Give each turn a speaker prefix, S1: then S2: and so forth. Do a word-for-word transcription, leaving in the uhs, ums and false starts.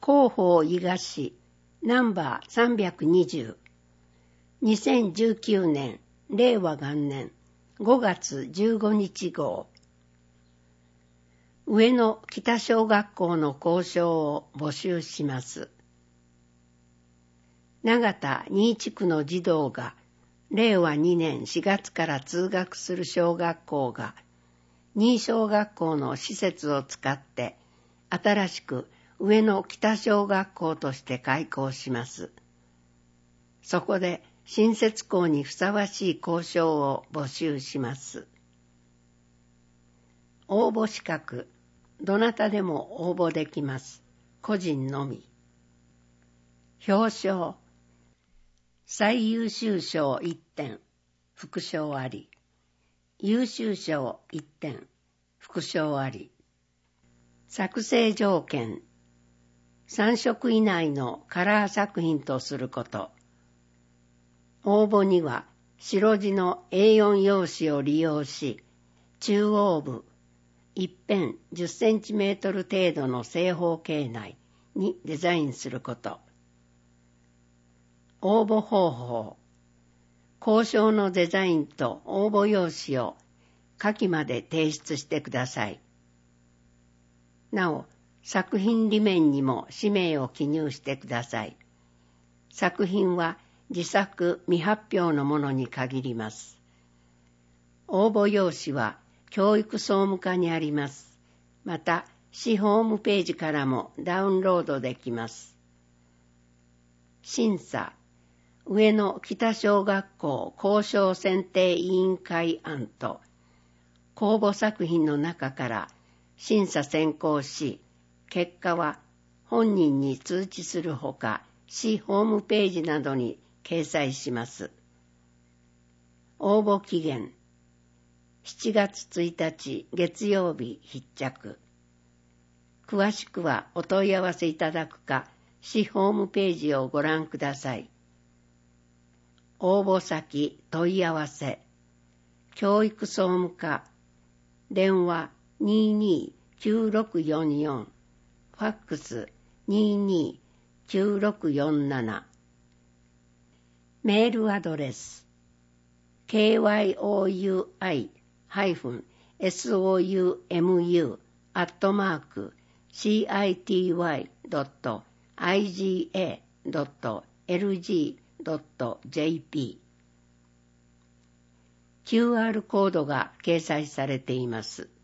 S1: 広報伊賀市ナンバーさんびゃくにじゅうにせんじゅうきゅうねんれいわがんねんごがつじゅうごにち号。上野北小学校の校章を募集します。長田新地区の児童がれいわにねんしがつから通学する小学校が新小学校の施設を使って新しく上野北小学校として開校します。そこで新設校にふさわしい校章を募集します。応募資格、どなたでも応募できます。個人のみ。表彰、最優秀賞いってん、副賞あり。優秀賞いってん、副賞あり。作成条件、さん色以内のカラー作品とすること。応募には白地の エーよん 用紙を利用し、中央部、一辺じゅっセンチメートル程度の正方形内にデザインすること。応募方法、校章のデザインと応募用紙を下記まで提出してください。なお、作品裏面にも氏名を記入してください。作品は自作未発表のものに限ります。応募用紙は教育総務課にあります。また、市ホームページからもダウンロードできます。審査、上野北小学校校章選定委員会案と、公募作品の中から審査選考し、結果は本人に通知するほか、市ホームページなどに掲載します。応募期限、しちがつついたち月曜日必着。詳しくはお問い合わせいただくか、市ホームページをご覧ください。応募先問い合わせ、教育総務課、電話 にーにーきゅうろくよんよん、ファックス にーにーきゅうろくよんなな、メールアドレス ケーワイオーユーアイ ソウム アットマーク シーアイティーワイ ドット アイジーエー ドット エルジー ドット ジェーピー キューアール コードが掲載されています。